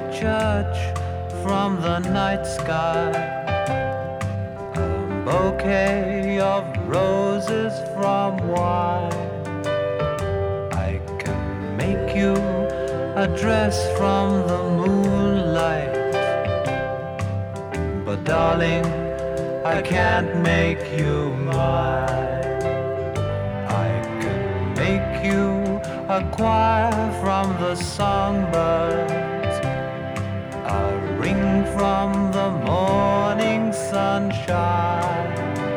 church from the night sky, a bouquet of roses from wine. I can make you a dress from the moonlight, but darling, I can't make you mine. I can make you a choir from the songbirds, a ring from the morning sunshine.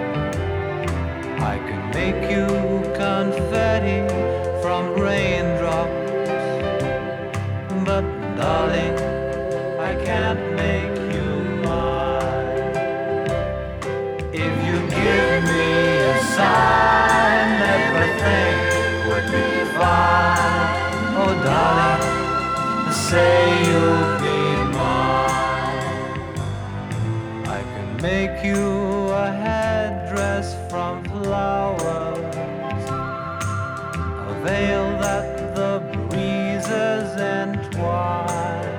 I can make you confetti from raindrops, but darling, I can't make you mine. If you give me a sign, everything would be fine. Oh darling, say you'll be mine. I can make you a headdress from flowers, a veil that the breezes entwine.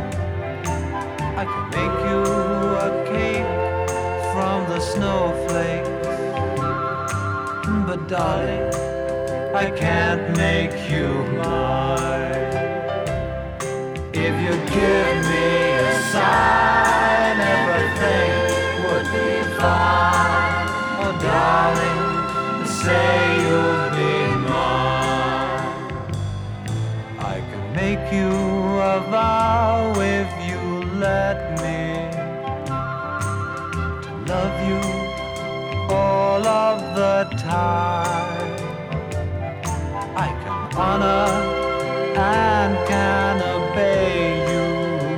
I can make you a cake from the snowflakes, but darling, I can't make you mine. If you give me a sign, everything would be fine. Oh darling, say you'll be mine. I can make you a vow if you let me, to love you all of the time. I can honor and can obey you,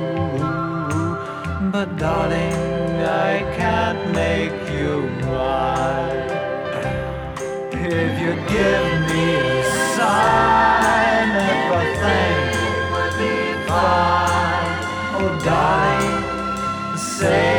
but darling, I can't make you mine. If you give me a sign, everything will be fine. Oh darling, say